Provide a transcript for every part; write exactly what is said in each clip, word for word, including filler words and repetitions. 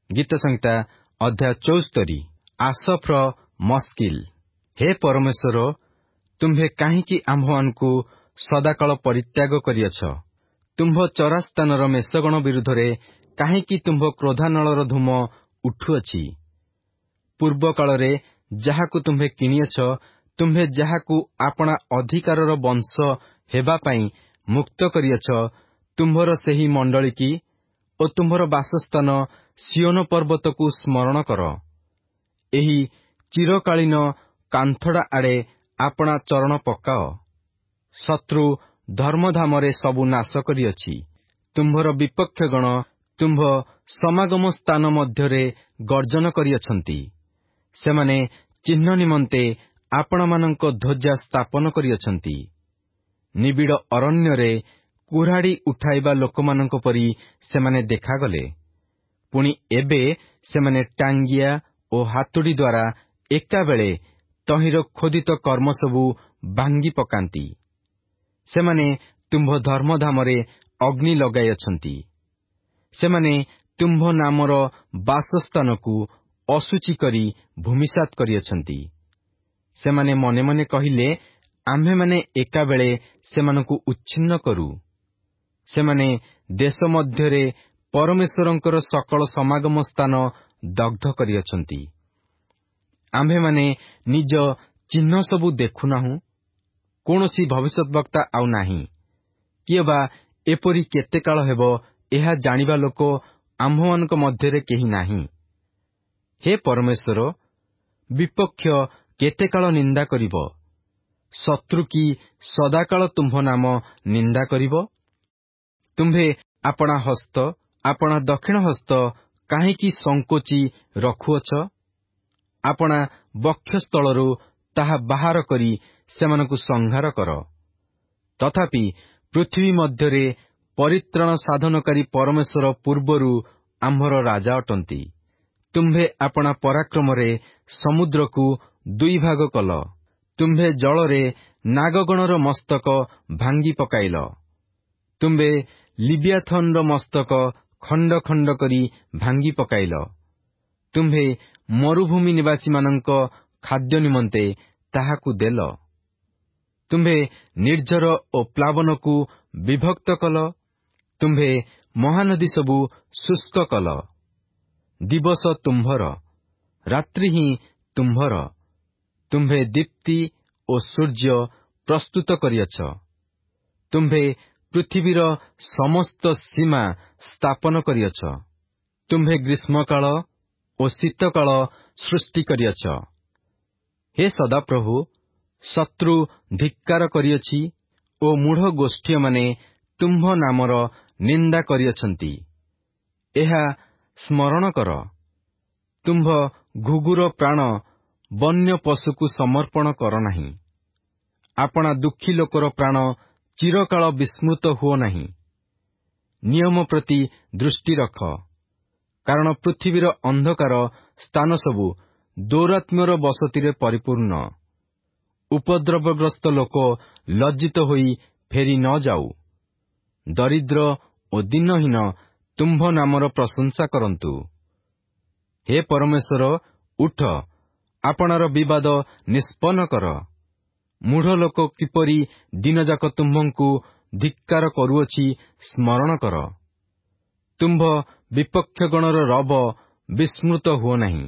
ଗୀତ ସଂହିତା ଅଧ୍ୟାୟ ଚଉସ୍ତରୀ। ଆସଫର ମସ୍କିଲ। ହେ ପରମେଶ୍ୱର, ତୁମ୍ଭେ କାହିଁକି ଆମ୍ଭମାନଙ୍କୁ ସଦାକାଳ ପରିତ୍ୟାଗ କରିଅଛ? ତୁମ୍ଭ ଚରାସ୍ଥାନର ମେଷଗଣ ବିରୁଦ୍ଧରେ କାହିଁକି ତୁମ୍ଭ କ୍ରୋଧାନଳର ଧୂମ ଉଠୁଅଛି? ପୂର୍ବ କାଳରେ ଯାହାକୁ ତୁମ୍ଭେ କିଣିଅଛ, ତୁମ୍ଭେ ଯାହାକୁ ଆପଣା ଅଧିକାରର ବଂଶ ହେବା ପାଇଁ ମୁକ୍ତ କରିଅଛ, ତୁମ୍ଭର ସେହି ମଣ୍ଡଳୀ କି ଓ ତୁମ୍ଭର ବାସସ୍ଥାନ ସିଓନ ପର୍ବତକୁ ସ୍ମରଣ କର। ଏହି ଚିରକାଳୀନ କାନ୍ଥଡ଼ା ଆଡ଼େ ଆପଣା ଚରଣ ପକାଅ। ଶତ୍ରୁ ଧର୍ମଧାମରେ ସବୁ ନାଶ କରିଅଛି। ତୁମ୍ଭର ବିପକ୍ଷଗଣ ତୁମ୍ଭ ସମାଗମ ସ୍ଥାନ ମଧ୍ୟରେ ଗର୍ଜନ କରିଅଛନ୍ତି। ସେମାନେ ଚିହ୍ନ ନିମନ୍ତେ ଆପଣମାନଙ୍କ ଧ୍ୱଜା ସ୍ଥାପନ କରିଅଛନ୍ତି। ନିବିଡ଼ ଅରଣ୍ୟରେ କୁରାଢ଼ୀ ଉଠାଇବା ଲୋକମାନଙ୍କ ପରି ସେମାନେ ଦେଖାଗଲେ। ପୁଣି ଏବେ ସେମାନେ ଟାଙ୍ଗିଆ ଓ ହାତୁଡ଼ି ଦ୍ୱାରା ଏକାବେଳେ ତହିଁର ଖୋଦିତ କର୍ମ ସବୁ ଭାଙ୍ଗି ପକାନ୍ତି। ସେମାନେ ତୁମ୍ଭ ଧର୍ମଧାମରେ ଅଗ୍ନି ଲଗାଇଅଛନ୍ତି। ସେମାନେ ତୁମ୍ଭ ନାମର ବାସସ୍ଥାନକୁ ଅଶୁଚି କରି ଭୂମିସାତ୍ କରିଅଛନ୍ତି। ସେମାନେ ମନେ ମନେ କହିଲେ, ଆମ୍ଭେମାନେ ଏକାବେଳେ ସେମାନଙ୍କୁ ଉଚ୍ଛିନ୍ନ କରୁ। ସେମାନେ ଦେଶ ମଧ୍ୟରେ ପରମେଶ୍ୱରଙ୍କର ସକଳ ସମାଗମ ସ୍ଥାନ ଦଗ୍ଧ କରିଅଛନ୍ତି। ଆମ୍ଭେମାନେ ନିଜ ଚିହ୍ନ ସବୁ ଦେଖୁନାହୁଁ? କୌଣସି ଭବିଷ୍ୟଦ୍ବକ୍ତା ଆଉ ନାହିଁ। କିଏ ବା ଏପରି କେତେ କାଳ ହେବ, ଏହା ଜାଣିବା ଲୋକ ଆମ୍ଭମାନଙ୍କ ମଧ୍ୟରେ କେହି ନାହିଁ। ହେ ପରମେଶ୍ୱର, ବିପକ୍ଷ କେତେ କାଳ ନିନ୍ଦା କରିବ? ଶତ୍ରୁ କି ସଦାକାଳ ତୁମ୍ଭ ନାମ ନିନ୍ଦା କରିବ? ତୁମ୍ଭେ ଆପଣା ହସ୍ତ, ଆପଣା ଦକ୍ଷିଣ ହସ୍ତ କାହିଁକି ସଙ୍କୋଚି ରଖୁଅଛ? ଆପଣା ବକ୍ଷସ୍ଥଳରୁ ତାହା ବାହାର କରି ସେମାନଙ୍କୁ ସଂହାର କର। ତଥାପି ପୃଥିବୀ ମଧ୍ୟରେ ପରିତ୍ରାଣ ସାଧନକାରୀ ପରମେଶ୍ୱର ପୂର୍ବରୁ ଆମ୍ଭର ରାଜା ଅଟନ୍ତି। ତୁମ୍ଭେ ଆପଣା ପରାକ୍ରମରେ ସମୁଦ୍ରକୁ ଦୁଇ ଭାଗ କଲ। ତୁମ୍ଭେ ଜଳରେ ନାଗଗଣର ମସ୍ତକ ଭାଙ୍ଗି ପକାଇଲ। ତୁମ୍ଭେ ଲିବିଆଥନ୍‌ର ମସ୍ତକ ଖଣ୍ଡ ଖଣ୍ଡ କରି ଭାଙ୍ଗି ପକାଇଲ। ତୁମ୍ଭେ ମରୁଭୂମି ନିବାସୀମାନଙ୍କ ଖାଦ୍ୟ ନିମନ୍ତେ ତାହାକୁ ଦେଲ। ତୁମ୍ଭେ ନିର୍ଝର ଓ ପ୍ଲାବନକୁ ବିଭକ୍ତ କଲ। ତୁମ୍ଭେ ମହାନଦୀ ସବୁ ଶୁଷ୍କ କଲ। ଦିବସ ତୁମ୍ଭର, ରାତ୍ରି ହିଁ ତୁମ୍ଭର। ତୁମ୍ଭେ ଦୀପ୍ତି ଓ ସୂର୍ଯ୍ୟ ପ୍ରସ୍ତୁତ କରିଅଛ। ତୁମ୍ଭେ ପୃଥିବୀର ସମସ୍ତ ସୀମା ସ୍ଥାପନ କରିଅଛ। ତୁମ୍ଭେ ଗ୍ରୀଷ୍ମକାଳ ଓ ଶୀତକାଳ ସୃଷ୍ଟି କରିଅଛ। ହେ ସଦାପ୍ରଭୁ, ଶତ୍ରୁ ଧିକ୍କାର କରିଅଛି ଓ ମୂଢ଼ ଗୋଷ୍ଠୀୟମାନେ ତୁମ୍ଭ ନାମର ନିନ୍ଦା କରିଅଛନ୍ତି। ଏହା ସ୍ମରଣ କର। ତୁମ୍ଭ ଘୁଘୁର ପ୍ରାଣ ବନ୍ୟ ପଶୁକୁ ସମର୍ପଣ କର ନାହିଁ। ଆପଣା ଦୁଃଖୀ ଲୋକର ପ୍ରାଣ ଚିରକାଳ ବିସ୍ମୃତ ହୁଅ ନାହିଁ। ନିୟମ ପ୍ରତି ଦୃଷ୍ଟି ରଖ, କାରଣ ପୃଥିବୀର ଅନ୍ଧକାର ସ୍ଥାନ ସବୁ ଦୌରାତ୍ମ୍ୟର ବସତିରେ ପରିପୂର୍ଣ୍ଣ। ଉପଦ୍ରବଗ୍ରସ୍ତ ଲୋକ ଲଜ୍ଜିତ ହୋଇ ଫେରି ନ ଯାଉ। ଦରିଦ୍ର ଓ ଦିନହୀନ ତୁମ୍ଭ ନାମର ପ୍ରଶଂସା କରନ୍ତୁ। ହେ ପରମେଶ୍ୱର, ଉଠ, ଆପଣାର ବିବାଦ ନିଷ୍ପନ୍ନ କର। ମୂଢ଼ ଲୋକ କିପରି ଦିନଯାକ ତୁମ୍ଭଙ୍କୁ ଧିକ୍କାର କରୁଅଛି ସ୍ମରଣ କର। ତୁମ୍ଭ ବିପକ୍ଷଗଣର ରବ ବିସ୍ମୃତ ହୁଅ ନାହିଁ।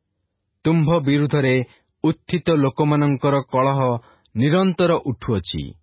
ତୁମ୍ଭ ବିରୁଦ୍ଧରେ ଉତ୍ଥିତ ଲୋକମାନଙ୍କର କଳହ ନିରନ୍ତର ଉଠୁଅଛି।